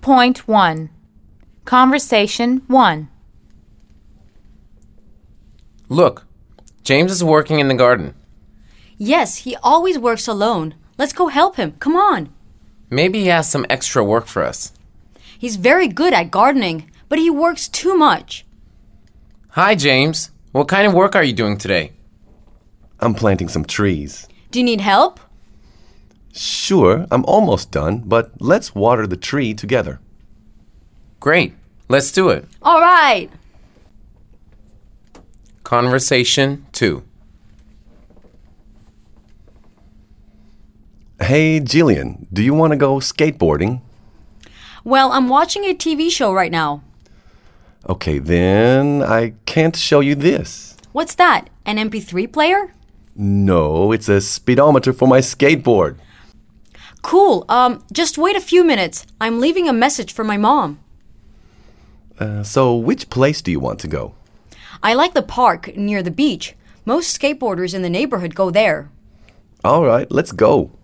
2.1 Conversation 1. Look, James is working in the garden. Yes, he always works alone. Let's go help him. Come on. Maybe he has some extra work for us. He's very good at gardening, but he works too much. Hi, James. What kind of work are you doing today? I'm planting some trees. Do you need help? Sure, I'm almost done, but let's water the tree together. Great. Let's do it. All right. Conversation 2. Hey, Jillian, do you want to go skateboarding? Well, I'm watching a TV show right now. Okay, then I can't show you this. What's that? An MP3 player? No, it's a speedometer for my skateboard. Cool. Just wait a few minutes. I'm leaving a message for my mom. So which place do you want to go? I like the park near the beach. Most skateboarders in the neighborhood go there. All right, let's go.